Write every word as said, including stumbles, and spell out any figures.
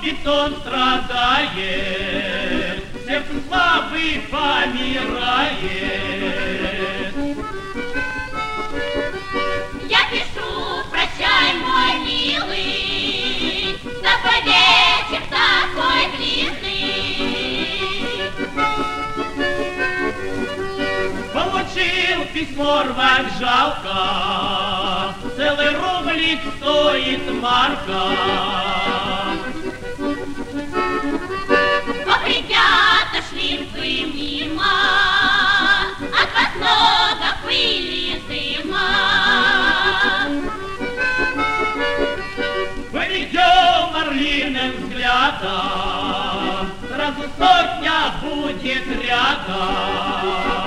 любит, он страдает, сердце слабый помирает. Я пишу, прощай, мой милый, за твой вечер такой длинный. Получил письмо, рвать жалко, целый рублик стоит марка. Ох, ребята, шли вы мимо, от вас много пыли дыма. Поведем орлиным взглядом, сразу сотня будет рядом.